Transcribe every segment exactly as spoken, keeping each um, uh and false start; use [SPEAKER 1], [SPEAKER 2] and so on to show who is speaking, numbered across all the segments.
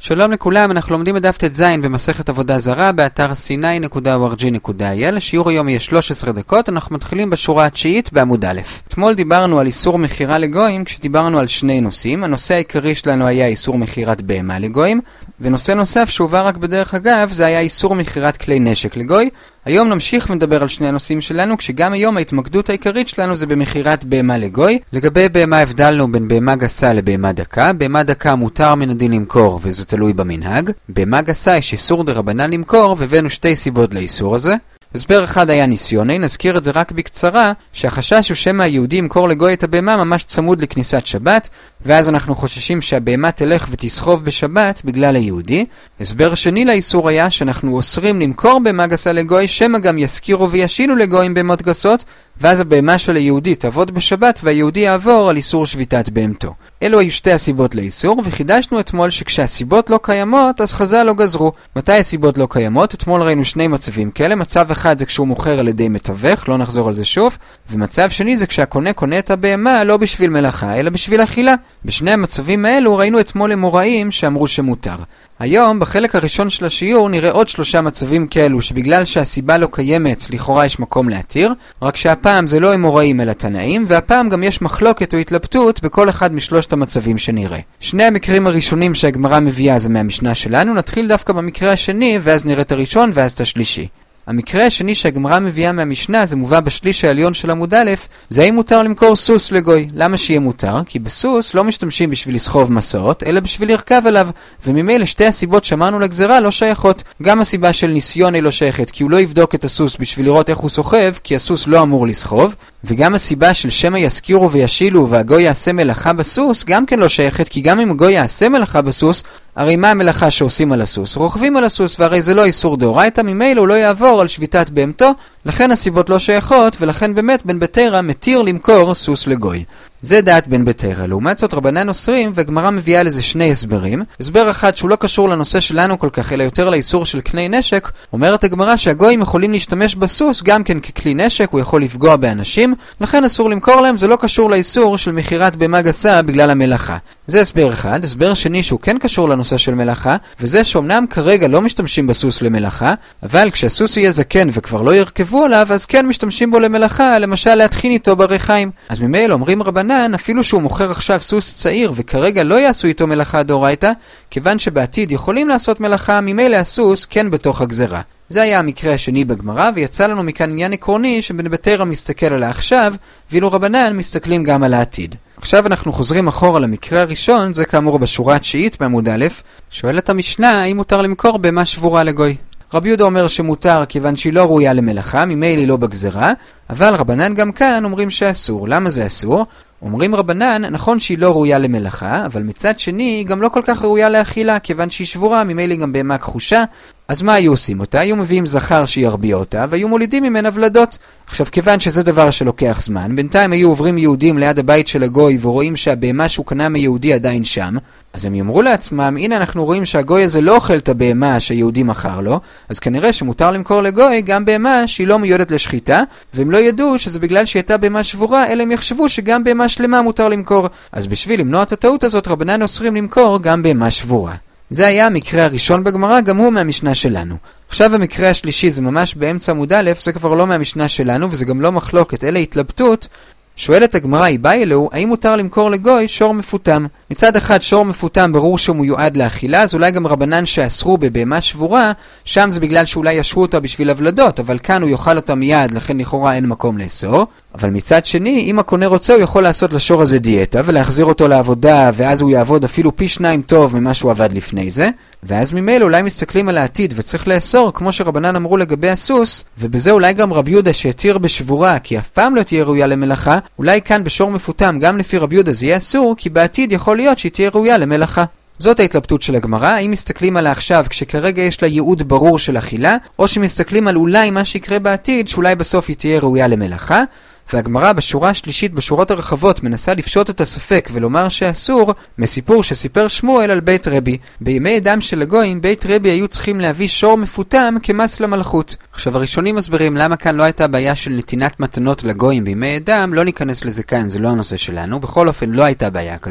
[SPEAKER 1] שלום לכולם, אנחנו לומדים בדף ט"ז במסכת עבודה זרה באתר סיני נקודה או אר ג'י נקודה איי אל. השיעור היום יהיה שלוש עשרה דקות, אנחנו מתחילים בשורה התשיעית בעמוד א'. אתמול דיברנו על איסור מחירה לגויים כשדיברנו על שני נושאים. הנושא העיקרי שלנו היה איסור מחירת בהמה לגויים, ונושא נוסף שהובא רק בדרך אגב זה היה איסור מחירת כלי נשק לגוי. היום נמשיך ונדבר על שני הנושאים שלנו, כשגם היום ההתמקדות העיקרית שלנו זה במחירת בהמה לגוי. לגבי בהמה הבדלנו בין בהמה גסה לבהמה דקה. בהמה דקה מותר מן הדין למכור וזה תלוי במנהג. בהמה גסה יש איסור דרבנן למכור, והבאנו שתי סיבות לאיסור הזה. הסבר אחד היה ניסיוני, נזכיר את זה רק בקצרה, שהחשש הוא שמא היהודי ימכור לגוי את הבהמה ממש צמוד לכניסת שבת, ואז אנחנו חוששים שהבהמה תלך ותסחוב בשבת בגלל היהודי. הסבר שני לאיסור היה שאנחנו אוסרים למכור בהמה גסה לגוי, שמא גם יזכירו וישילו לגויים בהמות גסות, ואז הבהמה של היהודי תעבוד בשבת והיהודי יעבור על איסור שביתת בהמתו. אלו היו שתי הסיבות לאיסור, וחידשנו אתמול שכשהסיבות לא קיימות אז חז"ל לא גזרו. מתי הסיבות לא קיימות? אתמול ראינו שני מצבים כאלה. מצב אחד זה כשהוא מוכר על ידי מתווך, לא נחזור על זה שוב, ומצב שני זה כשהקונה קונה את הבהמה לא בשביל מלאכה אלא בשביל אכילה. בשני המצבים האלו ראינו אתמול אמוראים שאמרו שמותר. היום בחלק הראשון של השיעור נראה עוד שלושה מצבים כאלו שבגלל שהסיבה לא קיימת לכאורה יש מקום להתיר, רק שהפעם זה לא אמוראים אלא תנאים, והפעם גם יש מחלוקת או התלבטות בכל אחד משלושת המצבים שנראה. שני המקרים הראשונים שהגמרא מביאה זה מהמשנה שלנו. נתחיל דווקא במקרה השני ואז נראה את הראשון ואז את השלישי. המקרה השני שהגמרא מביאה מהמשנה, זה מובא בשליש העליון של עמוד א', זה האם מותר למכור סוס לגוי. למה שיהיה מותר? כי בסוס לא משתמשים בשביל לסחוב מסעות, אלא בשביל לרכב עליו, וממילא שתי הסיבות שאמרנו לגזרה לא שייכות. גם הסיבה של ניסיון היא לא שייכת, כי הוא לא יבדוק את הסוס בשביל לראות איך הוא סוחב, כי הסוס לא אמור לסחוב, וגם הסיבה של שמא יזכירו וישילו והגוי יעשה מלאכה בסוס גם כן לא שייכת, כי גם אם הגוי יעשה מלאכה בסוס, הרי מה המלאכה שעושים על הסוס? רוכבים על הסוס, והרי זה לא איסור דאורייתא, ממילא הוא לא יעבור על שביתת בהמתו, לכן הסיבות לא שייכות, ולכן באמת בן ביתרא מתיר למכור סוס לגוי. זה דעת בן ביתרא. לעומת זאת רבנן אוסרים, והגמרא מביאה לזה שני הסברים. הסבר אחד שהוא לא קשור לנושא שלנו כל כך, אלא יותר לאיסור של כלי נשק. אומרת הגמרא שהגויים יכולים להשתמש בסוס גם כן ככלי נשק, הוא יכול לפגוע באנשים, לכן אסור למכור להם. זה לא קשור לאיסור של מחירת בהמה גסה בגלל המלאכה. זה הסבר אחד. הסבר שני שהוא כן קשור לנושא של מלאכה, וזה שאומנם כרגע לא משתמשים בסוס למלאכה, אבל כשהסוס יהיה זקן וכבר לא ירכבו עליו, אז כן משתמשים בו למלאכה, למשל להתחין איתו בריחיים. אז ממילא אומרים רבנן, אפילו שהוא מוכר עכשיו סוס צעיר וכרגע לא יעשו איתו מלאכה דאורייתא, כיוון שבעתיד יכולים לעשות מלאכה, ממילא הסוס כן בתוך הגזרה. זה היה המקרה השני בגמרא, ויצא לנו מכאן עניין עקרוני שבן ביתרא מסתכל על העכשיו, ואילו רבנן מסתכלים גם על העתיד. עכשיו אנחנו חוזרים אחורה למקרה הראשון, זה כאמור בשורה התשיעית בעמוד א'. שואלת המשנה, האם מותר למכור בהמה שבורה לגוי? רבי יהודה אומר שמותר כיוון שהיא לא ראויה למלאכה, ממילא היא לא בגזרה, אבל רבנן גם כאן אומרים שאסור. למה זה אסור? אומרים רבנן, נכון שהיא לא ראויה למלאכה, אבל מצד שני היא גם לא כל כך ראויה לאכילה, כיוון שהיא שבורה, ממילא היא גם בהמה כחושה. אז מה היו עושים אותה? היו מביאים זכר שירביע אותה, והיו מולידים ממנה ולדות. עכשיו, כיוון שזה דבר שלוקח זמן, בינתיים היו עוברים יהודים ליד הבית של הגוי, ורואים שהבהמה שהוא קנה מיהודי עדיין שם, אז הם יאמרו לעצמם, הנה אנחנו רואים שהגוי הזה לא אוכל את הבהמה שהיהודי מכר לו, אז כנראה שמותר למכור לגוי גם בהמה שהיא לא מיועדת לשחיטה, והם לא ידעו שזה בגלל שהיא הייתה בהמה שבורה, אלא הם יחשבו שגם בהמה שלמה מותר למכור. אז בשביל למנוע את הטעות הזאת, רבנן אוסרים למכור גם בהמה שבורה. זה היה המקרה הראשון בגמרא, גם הוא מהמשנה שלנו. עכשיו המקרה השלישי, זה ממש באמצע עמוד א', זה כבר לא מהמשנה שלנו, וזה גם לא מחלוקת, אלא התלבטות. שואלת הגמרא, היא באה אלו, האם מותר למכור לגוי שור מפותם? מצד אחד שור מפותם ברור שהוא מיועד לאכילה, אז אולי גם רבנן שאסרו בבהמה שבורה, שם זה בגלל שאולי ישרו אותה בשביל הבלדות, אבל כאן הוא יאכל אותה מיד, לכן לכאורה אין מקום לאסור. אבל מצד שני, אם הקונה רוצה, הוא יכול לעשות לשור הזה דיאטה ולהחזיר אותו לעבודה, ואז הוא יעבוד אפילו פי שניים טוב ממה שהוא עבד לפני זה. ואז ממילא אולי מסתכלים על העתיד וצריך לאסור, כמו שרבנן אמרו לגבי הסוס, ובזה אולי גם רבי יהודה שהתיר בשבורה, כי אף פעם לא תהיה ראויה למלאכה, אולי כאן בשור מפותם גם לפי רבי יהודה זה יהיה אסור, כי בעתיד יכול להיות שהיא תהיה ראויה למלאכה. זאת ההתלבטות של הגמרא, האם מסתכלים עליה עכשיו כשכרגע יש לה ייעוד ברור של אכילה, או שמסתכלים על אולי מה שיקרה בעתיד, שאולי בסוף היא תהיה ראויה למלאכה. והגמרא בשורה השלישית בשורות הרחבות מנסה לפשוט את הספק ולומר שאסור, מסיפור שסיפר שמואל על בית רבי. בימי אדם של הגויים, בית רבי היו צריכים להביא שור מפותם כמס למלכות. עכשיו הראשונים מסבירים למה כאן לא הייתה בעיה של נתינת מתנות לגויים בימי אדם, לא ניכנס לזה כאן, זה לא הנושא שלנו, בכל אופן לא הייתה בעיה כזאת.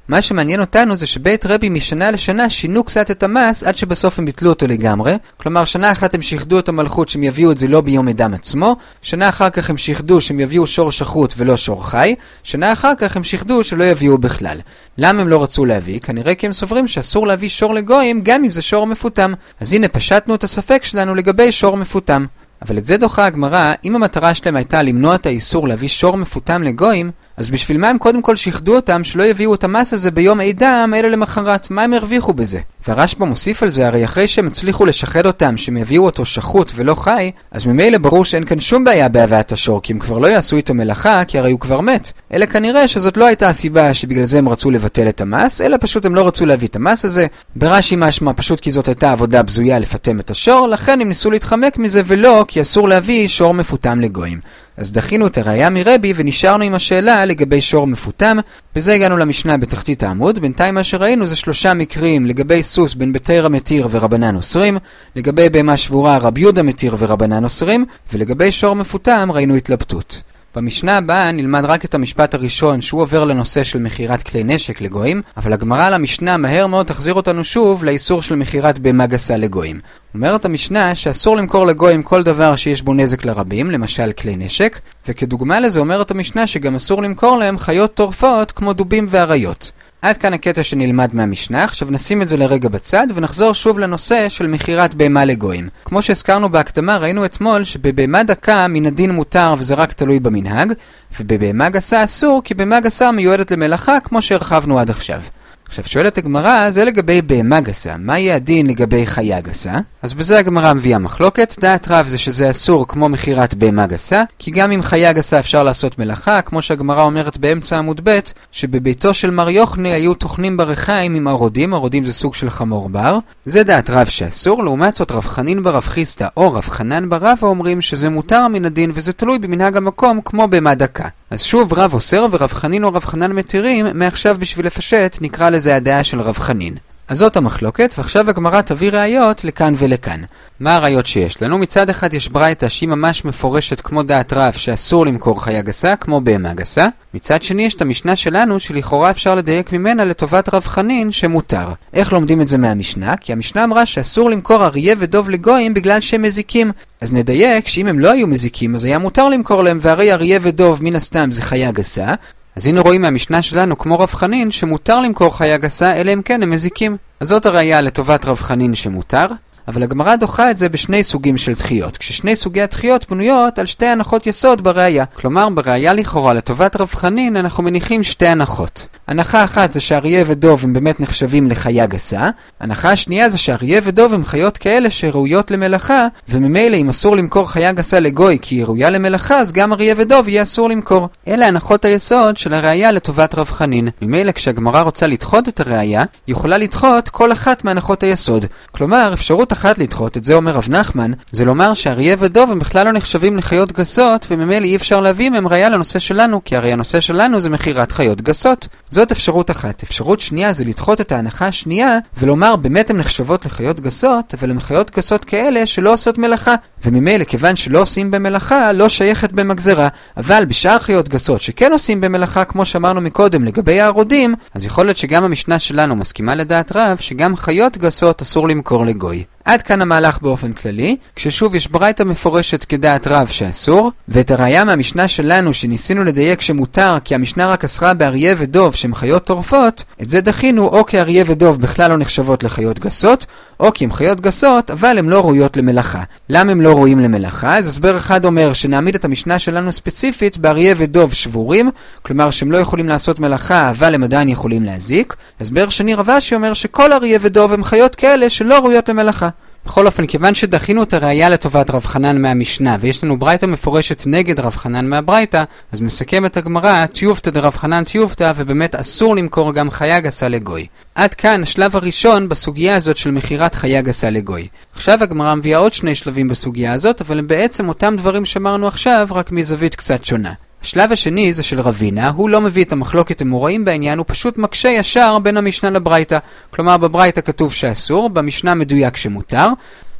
[SPEAKER 1] מה שמעניין אותנו זה שבית רבי משנה לשנה שינו קצת את המס עד שבסוף הם ביטלו אותו לגמרי. כלומר, שנה אחת הם שיחדו את המלכות שהם יביאו את זה לא ביום אדם עצמו, שנה אחר כך הם שיחדו שהם יביאו שור שחוט ולא שור חי, שנה אחר כך הם שיחדו שלא יביאו בכלל. למה הם לא רצו להביא? כנראה כי הם סוברים שאסור להביא שור לגויים גם אם זה שור מפותם. אז הנה פשטנו את הספק שלנו לגבי שור מפותם. אבל את זה דוחה הגמרא, אם המטרה שלהם הייתה למנוע את האיסור להביא שור מפותם לגויים, אז בשביל מה הם קודם כל שיחדו אותם שלא יביאו את המס הזה ביום עידם אלא למחרת? מה הם הרוויחו בזה? והרשב"א מוסיף על זה, הרי אחרי שהם הצליחו לשחד אותם שהם יביאו אותו שחוט ולא חי, אז ממילא ברור שאין כאן שום בעיה בהבאת השור, כי הם כבר לא יעשו איתו מלאכה, כי הרי הוא כבר מת. אלא כנראה שזאת לא הייתה הסיבה שבגלל זה הם רצו לבטל את המס, אלא פשוט הם לא רצו להביא את המס הזה. ברש"י משמע פשוט כי זאת הייתה עבודה בזויה לפטם את השור, לכן הם ניסו להתחמק מזה ולא כי אסור להביא שור מפותם לגויים. אז דחינו את הראיה מרבי ונשארנו עם השאלה לגבי שור מפותם. בזה הגענו למשנה בתחתית העמוד. בינתיים מה שראינו זה שלושה מקרים לגבי סוס בין בתרא מתיר ורבנן אוסרים, לגבי בהמה שבורה רבי יהודה מתיר ורבנן אוסרים, ולגבי שור מפותם ראינו התלבטות. במשנה הבאה נלמד רק את המשפט הראשון שהוא עובר לנושא של מחירת כלי נשק לגויים, אבל הגמרא למשנה מהר מאוד תחזיר אותנו שוב לאיסור של מחירת בהמה גסה לגויים. אומרת המשנה שאסור למכור לגויים כל דבר שיש בו נזק לרבים, למשל כלי נשק, וכדוגמה לזה אומרת המשנה שגם אסור למכור להם חיות טורפות כמו דובים ואריות. עד כאן הקטע שנלמד מהמשנה. עכשיו נשים את זה לרגע בצד ונחזור שוב לנושא של מחירת בהמה לגויים. כמו שהזכרנו בהקדמה, ראינו אתמול שבבהמה דקה מן הדין מותר וזה רק תלוי במנהג, ובבהמה גסה אסור כי בהמה גסה מיועדת למלאכה כמו שהרחבנו עד עכשיו. עכשיו שואלת הגמרא, זה לגבי בהמה גסה, מה יהיה הדין לגבי חיה גסה? אז בזה הגמרא מביאה מחלוקת. דעת רב זה שזה אסור כמו מחירת בהמה גסה, כי גם עם חיה גסה אפשר לעשות מלאכה, כמו שהגמרא אומרת באמצע עמוד ב' שבביתו של מר יוחנן היו טוחנים ברחיים עם ערודים, ערודים זה סוג של חמור בר. זה דעת רב שאסור. לעומת זאת רב חנין בר רב חיסדא או רב חנן בר רבא אומרים שזה מותר מן הדין וזה תלוי במנהג המקום כמו בהמה דקה. אז שוב רב אוסר ורב חנין או רב חנן מתירים, מעכשיו בשביל לפשט נקרא לזה הדעה של רב חנין. אז זאת המחלוקת, ועכשיו הגמרא תביא ראיות לכאן ולכאן. מה הראיות שיש לנו? מצד אחד יש ברייתא שהיא ממש מפורשת כמו דעת רב שאסור למכור חיה גסה כמו בהמה גסה. מצד שני יש את המשנה שלנו שלכאורה אפשר לדייק ממנה לטובת רב חנין שמותר. איך לומדים את זה מהמשנה? כי המשנה אמרה שאסור למכור אריה ודוב לגויים בגלל שהם מזיקים. אז נדייק שאם הם לא היו מזיקים אז היה מותר למכור להם, והרי אריה ודוב מן הסתם זה חיה גסה. אז הנה רואים מהמשנה שלנו כמו רב חנין שמותר למכור חיה גסה אלא אם כן הם מזיקים. אז זאת הראיה לטובת רב חנין שמותר. אבל הגמרא דוחה את זה בשני סוגים של דחיות, כששני סוגי הדחיות בנויות על שתי הנחות יסוד בראיה. כלומר, בראיה לכאורה לטובת רב חנין אנחנו מניחים שתי הנחות. הנחה אחת זה שאריה ודוב הם באמת נחשבים לחיה גסה. הנחה השנייה זה שאריה ודוב הם חיות כאלה שראויות למלאכה, וממילא אם אסור למכור חיה גסה לגוי כי היא ראויה למלאכה, אז גם אריה ודוב יהיה אסור למכור. אלה הנחות היסוד של הראיה לטובת רב חנין. ממילא כשהגמרא רוצה לדחות את הראיה, היא יכולה לדחות כל אחת מהנחות היסוד. כלומר, אפשרות אחת לדחות, את זה אומר רב נחמן, זה לומר שאריה ודוב הם בכלל לא נחשבים לחיות גסות, וממילא אי אפשר להביא מהם ראיה לנושא שלנו, כי הרי הנושא שלנו זה מחירת חיות גסות. זאת אפשרות אחת. אפשרות שנייה זה לדחות את ההנחה השנייה, ולומר באמת הן נחשבות לחיות גסות, אבל הן חיות גסות כאלה שלא עושות מלאכה, וממילא כיוון שלא עושים במלאכה, לא שייכת במגזרה. אבל בשאר חיות גסות שכן עושים במלאכה, כמו שאמרנו מקודם לגבי הערודים, אז יכול להיות שגם המשנה שלנו מסכימה לדעת רב, שגם חיות גסות אסור למכור לגוי. עד כאן המהלך באופן כללי, כששוב יש ברייתא מפורשת כדעת רב שאסור, ואת הראיה מהמשנה שלנו שניסינו לדייק שמותר כי המשנה רק אסרה באריה ודוב שהם חיות טורפות, את זה דחינו או כי אריה ודוב בכלל לא נחשבות לחיות גסות, או כי הם חיות גסות אבל הם לא ראויות למלאכה. למה הם לא ראויים למלאכה? אז הסבר אחד אומר שנעמיד את המשנה שלנו ספציפית באריה ודוב שבורים, כלומר שהם לא יכולים לעשות מלאכה אבל הם עדיין יכולים להזיק. הסבר שני רבשי אומר שכל אריה ודוב הם חיות כאלה שלא ראויות למלאכה. בכל אופן, כיוון שדחינו את הראיה לטובת רב חנן מהמשנה, ויש לנו ברייתא מפורשת נגד רב חנן מהברייתא, אז מסכם את הגמרא, תיובתא דרב חנן תיובתא, ובאמת אסור למכור גם חיה גסה לגוי. עד כאן השלב הראשון בסוגיה הזאת של מחירת חיה גסה לגוי. עכשיו הגמרא מביאה עוד שני שלבים בסוגיה הזאת, אבל הם בעצם אותם דברים שאמרנו עכשיו, רק מזווית קצת שונה. השלב השני זה של רבינה, הוא לא מביא את המחלוקת המוראים בעניין, הוא פשוט מקשה ישר בין המשנה לברייתא. כלומר בברייתא כתוב שאסור, במשנה מדויק שמותר,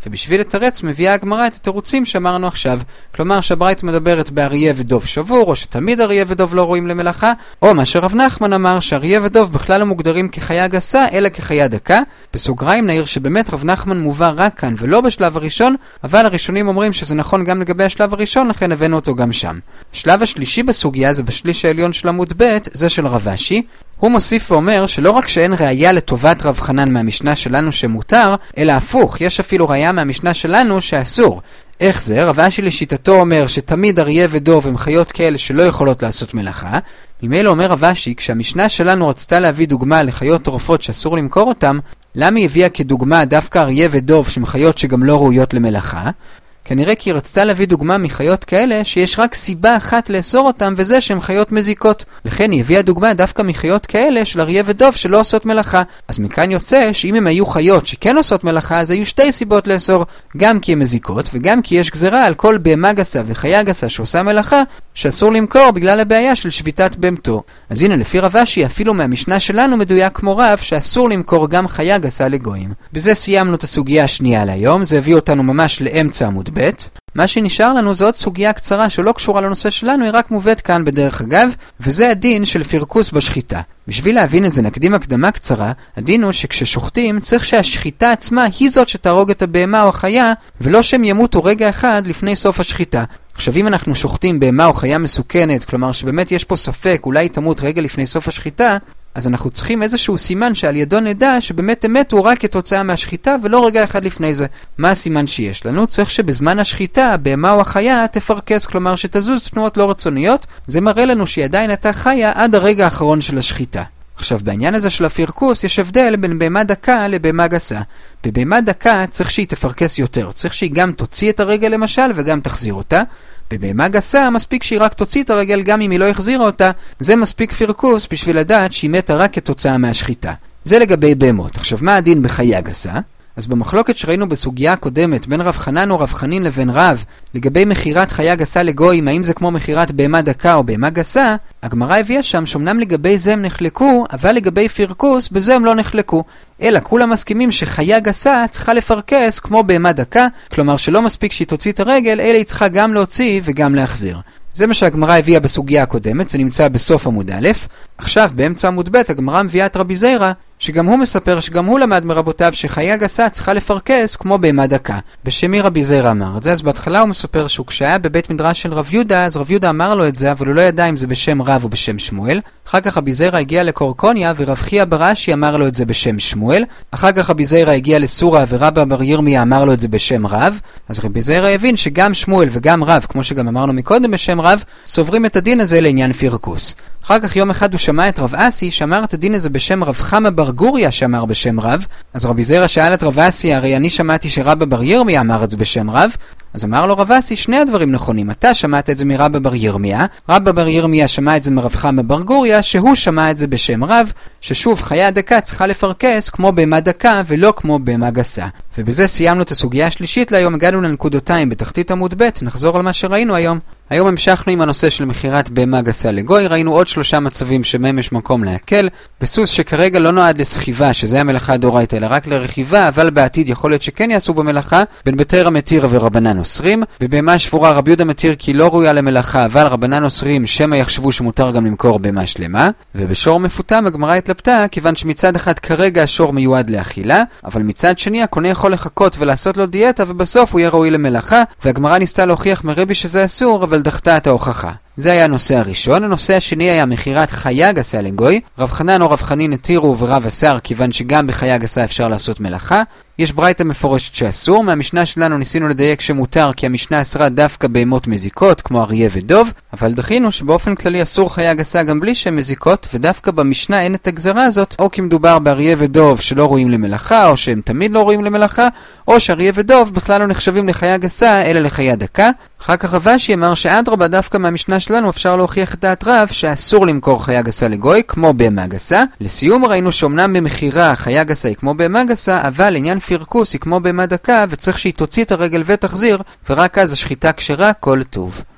[SPEAKER 1] ובשביל לתרץ מביאה הגמרא את התירוצים שאמרנו עכשיו. כלומר שהברייתא מדברת באריה ודוב שבור, או שתמיד אריה ודוב לא ראויים למלאכה, או מה שרב נחמן אמר שאריה ודוב בכלל לא מוגדרים כחיה גסה אלא כחיה דקה. בסוגריים נעיר שבאמת רב נחמן מובא רק כאן ולא בשלב הראשון, אבל הראשונים אומרים שזה נכון גם לגבי השלב הראשון, לכן הבאנו אותו גם שם. השלב השלישי בסוגיה זה בשליש העליון של עמוד ב', זה של רב אשי. הוא מוסיף ואומר שלא רק שאין ראיה לטובת רב חנן מהמשנה שלנו שמותר, אלא הפוך, יש אפילו ראיה מהמשנה שלנו שאסור. איך זה? רב אשי לשיטתו אומר שתמיד אריה ודוב הם חיות כאלה שלא יכולות לעשות מלאכה. ממילא אומר רב אשי, כשהמשנה שלנו רצתה להביא דוגמה לחיות טורפות שאסור למכור אותם, למה היא הביאה כדוגמה דווקא אריה ודוב שהם חיות שגם לא ראויות למלאכה? כנראה כי היא רצתה להביא דוגמה מחיות כאלה שיש רק סיבה אחת לאסור אותם, וזה שהן חיות מזיקות. לכן היא הביאה דוגמה דווקא מחיות כאלה של אריה ודוב שלא עושות מלאכה. אז מכאן יוצא שאם הם היו חיות שכן עושות מלאכה, אז היו שתי סיבות לאסור, גם כי הן מזיקות וגם כי יש גזרה על כל בהמה גסה וחיה גסה שעושה מלאכה שאסור למכור בגלל הבעיה של שביתת בהמתו. אז הנה לפי רב אשי אפילו מהמשנה שלנו מדויק כמו רב שאסור למכור גם חיה גסה לגויים. בזה סיימנו את הסוגיה השנייה להיום, זה הביא אותנו ממש לאמצע עמוד ב'. מה שנשאר לנו זו עוד סוגיה קצרה שלא קשורה לנושא שלנו, היא רק מובאת כאן בדרך אגב, וזה הדין של פרקוס בשחיטה. בשביל להבין את זה נקדים הקדמה קצרה. הדין הוא שכששוחטים צריך שהשחיטה עצמה היא זאת שתהרוג את הבהמה או החיה, ולא שהם ימותו רגע אחד לפני סוף השחיטה. עכשיו אם אנחנו שוחטים בהמה או חיה מסוכנת, כלומר שבאמת יש פה ספק, אולי תמות רגע לפני סוף השחיטה, אז אנחנו צריכים איזשהו סימן שעל ידו נדע שבאמת מתו רק כתוצאה מהשחיטה ולא רגע אחד לפני זה. מה הסימן שיש לנו? צריך שבזמן השחיטה הבהמה או החיה תפרקס, כלומר שתזוז תנועות לא רצוניות. זה מראה לנו שהיא עדיין הייתה חיה עד הרגע האחרון של השחיטה. עכשיו בעניין הזה של הפרקוס יש הבדל בין בהמה דקה לבהמה גסה. בבהמה דקה צריך שהיא תפרקס יותר, צריך שהיא גם תוציא את הרגל למשל וגם תחזיר אותה. בבהמה גסה מספיק שהיא רק תוציא את הרגל גם אם היא לא החזירה אותה, זה מספיק פרקוס בשביל לדעת שהיא מתה רק כתוצאה מהשחיטה. זה לגבי בהמות. עכשיו מה הדין בחיה גסה? אז במחלוקת שראינו בסוגיה הקודמת בין רב חנן או רב חנין לבין רב לגבי מחירת חיה גסה לגויים, האם זה כמו מחירת בהמה דקה או בהמה גסה, הגמרא הביאה שם שאומנם לגבי זה הם נחלקו, אבל לגבי פרקוס בזה הם לא נחלקו, אלא כולם מסכימים שחיה גסה צריכה לפרקס כמו בהמה דקה, כלומר שלא מספיק שהיא תוציא את הרגל, אלא היא צריכה גם להוציא וגם להחזיר. זה מה שהגמרא הביאה בסוגיה הקודמת, זה נמצא בסוף עמוד א'. עכשיו באמצע עמוד ב' הגמרא מביאה את רבי זיירא, שגם הוא מספר שגם הוא למד מרבותיו שחיה גסה צריכה לפרקס כמו בהמה דקה. בשם מי רבי זיירא אמר את זה? אז בהתחלה הוא מספר שהוא כשהיה בבית מדרש של רב יהודה, אז רב יהודה אמר לו את זה, אבל הוא לא ידע אם זה בשם רב או בשם שמואל. אחר כך רבי זיירא הגיע לקורקוניה ורב חייא בר אשי אמר לו את זה בשם שמואל. אחר כך רבי זיירא הגיע לסורה ורבא בר ירמיה אמר לו את זה בשם רב. אז רבי זיירא הבין שגם שמואל וגם רב, כמו שגם אמרנו מקודם בשם רב, סוברים את הדין הזה לעניין פרקוס. אחר כך יום אחד הוא שמע את רב אסי שאמר את הדין הזה בשם רב חמא בר גוריה שאמר בשם רב. אז רבי זיירא שאל את רב אסי, הרי אני שמעתי שרבא בר ירמיה אמר את זה בשם רב. אז אמר לו רב אסי, שני הדברים נכונים, אתה שמעת את זה מרבא בר ירמיה, רבא בר ירמיה שמע את זה מרב חמא בר גוריה, שהוא שמע את זה בשם רב, ששוב חיה דקה צריכה לפרקס כמו בהמה דקה ולא כמו בהמה גסה. ובזה סיימנו את הסוגיה השלישית להיום, הגענו לנקודותיים בתחתית עמוד ב', נחזור על מה שראינו היום. היום המשכנו עם הנושא של מחירת בהמה גסה לגוי, ראינו עוד שלושה מצבים שמהם יש מקום להקל. בסוס שכרגע לא נועד לסחיבה, שזה המלאכה דאורייתא, אלא רק לרכיבה, אבל בעתיד יכול להיות שכן יעשו במלאכה, בין בתרא מתיר ורבנן אוסרים. בבהמה שבורה רבי יהודה מתיר כי לא ראויה למלאכה, אבל רבנן אוסרים שמא יחשבו שמותר גם למכור בהמה שלמה. ובשור מפותם הגמרא התלבטה, כיוון שמצד אחד כרגע השור מיועד לאכילה, אבל מצד שני הקונה יכול לחכות ולעשות לו דיאטה ובסוף הוא יהיה ראוי למלאכה, והגמרא ניסתה להוכיח מרבי שזה אסור, אבל דחתה את ההוכחה. זה היה הנושא הראשון. הנושא השני היה מחירת חיה גסה לגוי. רב חנן או רב חנין התירו ורב אסר, כיוון שגם בחיה גסה אפשר לעשות מלאכה. יש ברייתא מפורשת שאסור. מהמשנה שלנו ניסינו לדייק שמותר, כי המשנה אסרה דווקא בהמות מזיקות כמו אריה ודוב, אבל דחינו שבאופן כללי אסור חיה גסה גם בלי שהן מזיקות, ודווקא במשנה אין את הגזרה הזאת, או כי מדובר באריה ודוב שלא רואים למלאכה, או שהם תמיד לא רואים למלאכה, או שאריה ודוב בכלל לא נחשבים לחיה גסה אלא לחיה דקה. אחר כך רב אשי אמר שאדרבה דווקא מהמשנה שלנו אפשר להוכיח את דעת רב שאסור למכור חיה גסה לגוי כמו בהמה גסה. לסיום ראינו שאומנם במחירה חיה גסה היא כמו בהמה גסה, אבל עניין פרקוס היא כמו בהמה דקה וצריך שהיא תוציא את הרגל ותחזיר, ורק אז השחיטה כשרה כל טוב.